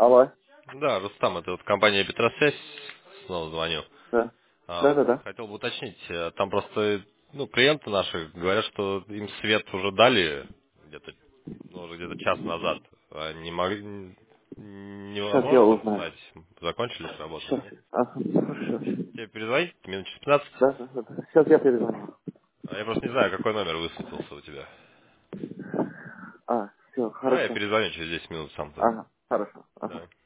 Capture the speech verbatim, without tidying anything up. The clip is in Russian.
Алло. Да, Рустам, это вот компания Петросвязь, снова звоню. Да. А, Да, вот да, да. хотел бы уточнить, э, там просто, ну, клиенты наши говорят, что им свет уже дали где-то, ну, уже где-то час назад. А не могли, Сейчас я невозможно узнаю. узнать, закончились работы или Сейчас. нет? Ага, хорошо. Тебе перезвонить минут через пятнадцать? Да, да, да. да. Сейчас я перезвоню. А я просто не знаю, какой номер высветился у тебя. А, все, Давай я хорошо. перезвоню через десять минут сам тогда. Ага, хорошо. Ага. Да.